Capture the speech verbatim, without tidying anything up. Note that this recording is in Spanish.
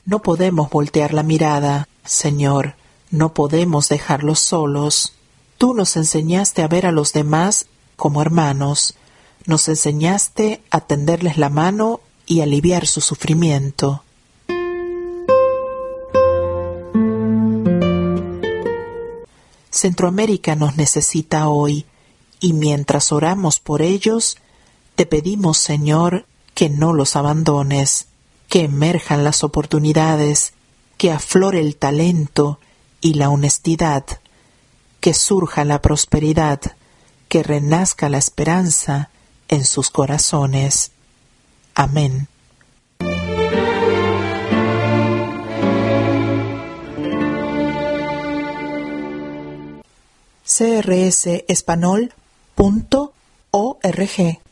No podemos voltear la mirada, Señor, no podemos dejarlos solos. Tú nos enseñaste a ver a los demás como hermanos, nos enseñaste a tenderles la mano y aliviar su sufrimiento. Centroamérica nos necesita hoy, y mientras oramos por ellos, te pedimos, Señor, que no los abandones, que emerjan las oportunidades, que aflore el talento y la honestidad, que surja la prosperidad, que renazca la esperanza en sus corazones. Amén. c r s espanol punto org